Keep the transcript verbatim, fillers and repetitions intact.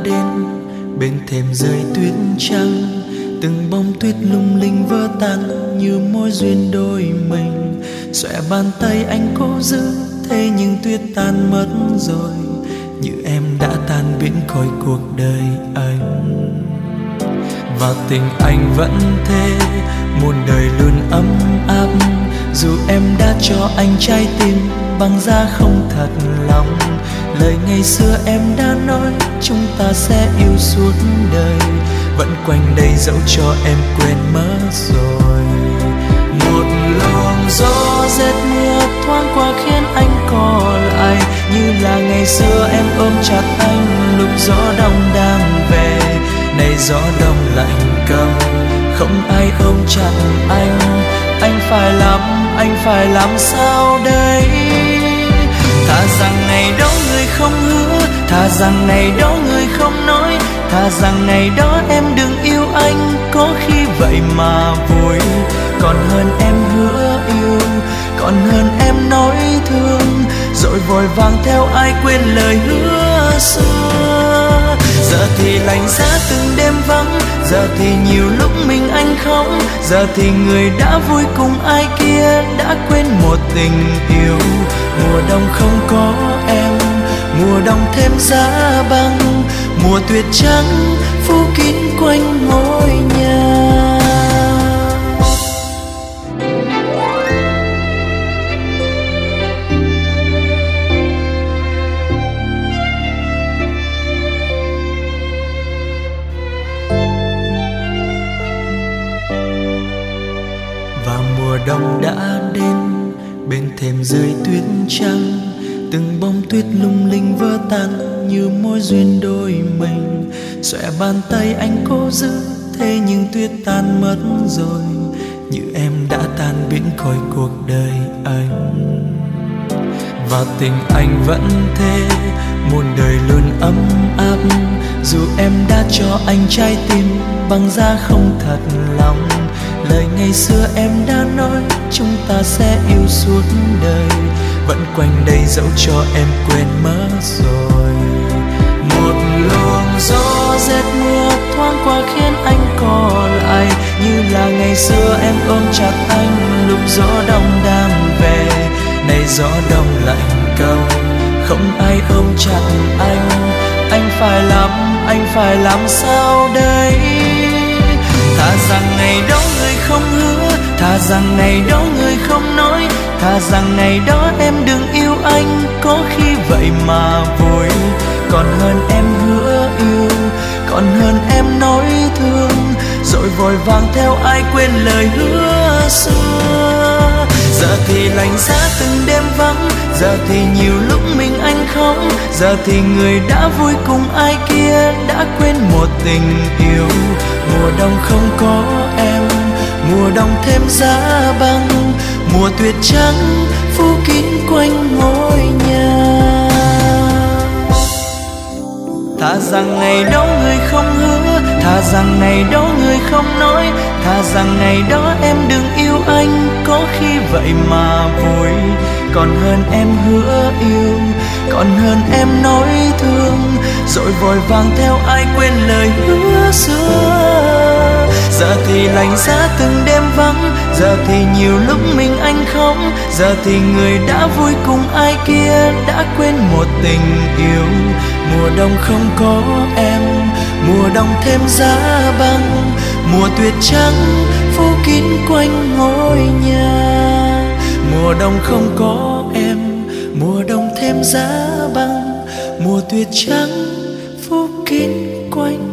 đến, bên thềm rơi tuyết trắng, từng bông tuyết lung linh vỡ tan như mối duyên đôi mình. Xòe bàn tay anh cố giữ, thế nhưng tuyết tan mất rồi, như em đã tan biến khỏi cuộc đời anh. Và tình anh vẫn thế, muôn đời luôn ấm áp, dù em đã cho anh trái tim bằng giá không thật lòng. Lời ngày xưa em đã nói chúng ta sẽ yêu suốt đời, vẫn quanh đây dẫu cho em quên mất rồi. Một luồng gió rét mưa thoáng qua khiến anh co lại, như là ngày xưa em ôm chặt anh lúc gió đông đang về. Này gió đông lạnh câm, không ai ôm chặt anh, anh phải làm, anh phải làm sao đây? Thà rằng ngày đó người không hứa, thà rằng ngày đó người không nói, thà rằng ngày đó em đừng yêu anh, có khi vậy mà vui. Còn hơn em hứa yêu, còn hơn em nói thương, rồi vội vàng theo ai quên lời hứa xưa. Giờ thì lạnh giá từng đêm vắng, giờ thì nhiều lúc mình anh khóc, giờ thì người đã vui cùng ai kia đã quên một tình yêu. Mùa đông không có em, mùa đông thêm giá băng, mùa tuyết trắng phủ kín quanh ngôi nhà. Và mùa đông đã đến, bên thềm rơi tuyết trắng, từng bông tuyết lung linh vỡ tan như mối duyên đôi mình. Xòe bàn tay anh cố giữ, thế nhưng tuyết tan mất rồi, như em đã tan biến khỏi cuộc đời anh. Và tình anh vẫn thế, muôn đời luôn ấm áp, dù em đã cho anh trái tim bằng giá không thật lòng. Lời ngày xưa em đã nói chúng ta sẽ yêu suốt đời, vẫn quanh đây dẫu cho em quên mất rồi. Một luồng gió rét mưa thoáng qua khiến anh co lại, như là ngày xưa em ôm chặt anh lúc gió đông đang về. Này gió đông lạnh câm, không ai ôm chặt anh, anh phải làm, anh phải làm sao đây? Thà rằng ngày đó người không hứa, thà rằng ngày đó người không nói, thà rằng ngày đó em đừng yêu anh, có khi vậy mà vui. Còn hơn em hứa yêu, còn hơn em nói thương, rồi vội vàng theo ai quên lời hứa xưa. Giờ thì lạnh giá từng đêm vắng, giờ thì nhiều lúc mình anh khóc, giờ thì người đã vui cùng ai kia đã quên một tình yêu. Mùa đông không có em, mùa đông thêm giá băng, mùa tuyết trắng phủ kín quanh ngôi nhà. Thà rằng ngày đó người không hứa, thà rằng ngày đó người không nói, thà rằng ngày đó em đừng yêu anh, có khi vậy mà vui. Còn hơn em hứa yêu, còn hơn em nói thương, rồi vội vàng theo ai quên lời hứa xưa. Giờ thì lạnh giá từng đêm vắng, giờ thì nhiều lúc mình anh khóc, giờ thì người đã vui cùng ai kia đã quên một tình yêu. Mùa đông không có em, mùa đông thêm giá băng, mùa tuyết trắng phủ kín quanh ngôi nhà. Mùa đông không có em, mùa đông thêm giá băng, mùa tuyết trắng phủ kín quanh